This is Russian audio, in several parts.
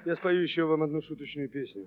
Я спою еще вам одну шуточную песню.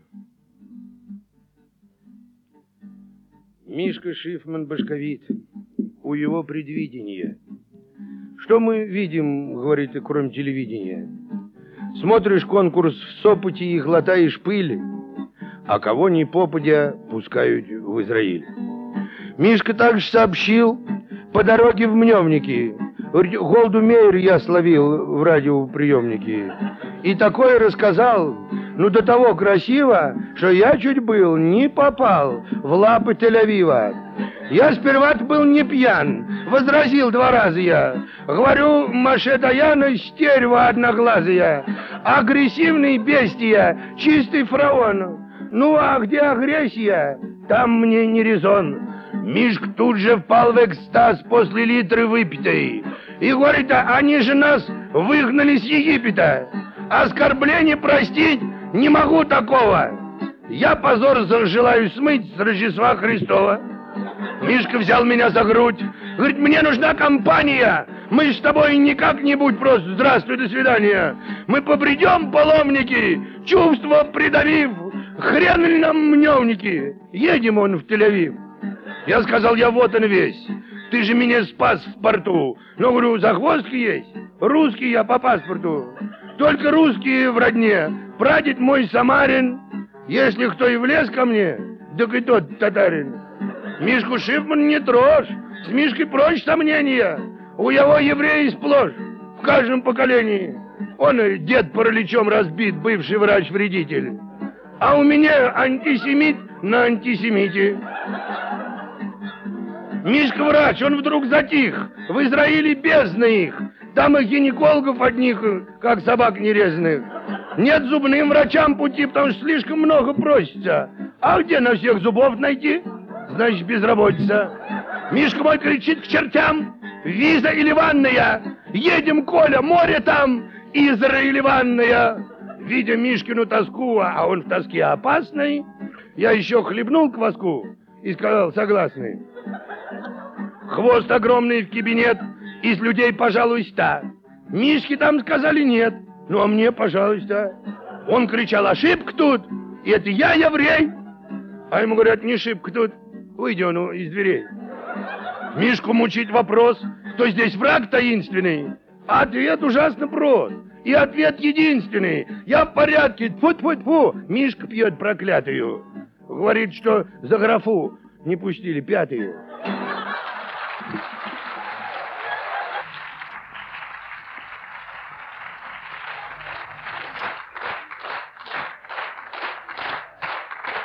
Мишка Шифман башковит, у его предвидение. Что мы видим, говорит, кроме телевидения? Смотришь конкурс в Сопоте и глотаешь пыль, а кого ни попадя пускают в Израиль. Мишка также сообщил по дороге в Мневники. Говорит, Голду Меир я словил в радиоприемнике. И такое рассказал, ну до того красиво, что я чуть был не попал в лапы Тель-Авива. Я сперва-то был не пьян, возразил 2 раза я. Говорю, Маше Даяна, стерва одноглазая, агрессивный бестия, чистый фараон. Ну а где агрессия, там мне не резон. Мишка тут же впал в экстаз после литры выпитой. И говорит, они же нас выгнали с Египта. Оскорбление простить не могу такого. Я позор желаю смыть с Рождества Христова. Мишка взял меня за грудь. Говорит, мне нужна компания. Мы с тобой не как-нибудь просто здравствуй, до свидания. Мы побредем паломники, чувства придавив. Хрен ли нам Мневники? Едем он в Тель-Авив. Я сказал, я вот он весь. Ты же меня спас в порту. Но, говорю, загвоздки есть. Русский я по паспорту. Только русские в родне. Прадед мой самарин. Если кто и влез ко мне, так и тот татарин. Мишку Шифман не трожь. С Мишкой прочь сомнения. У его евреи сплошь. В каждом поколении. Он дед параличом разбит, бывший врач-вредитель. А у меня антисемит на антисемите. Мишка врач, он вдруг затих. В Израиле бездна их. Там и гинекологов одних, как собак нерезанных. Нет зубным врачам пути, потому что слишком много просится. А где на всех зубов найти? Значит, безработица. Мишка мой кричит к чертям. Виза или ванная? Едем, Коля, море там. Израиль ванная. Видя Мишкину тоску, а он в тоске опасный, я еще хлебнул кваску и сказал, согласный. Хвост огромный в кабинет, из людей, пожалуй, 100. Мишке там сказали нет, ну а мне, пожалуйста. Он кричал, ошибка тут, и это я еврей. А ему говорят, не ошибка тут, выйди он из дверей. Мишку мучит вопрос, кто здесь враг таинственный. А ответ ужасно прост. И ответ единственный. Я в порядке. Тьфу-тьфу-тьфу. Мишка пьет проклятую. Говорит, что за графу не пустили 5-ю.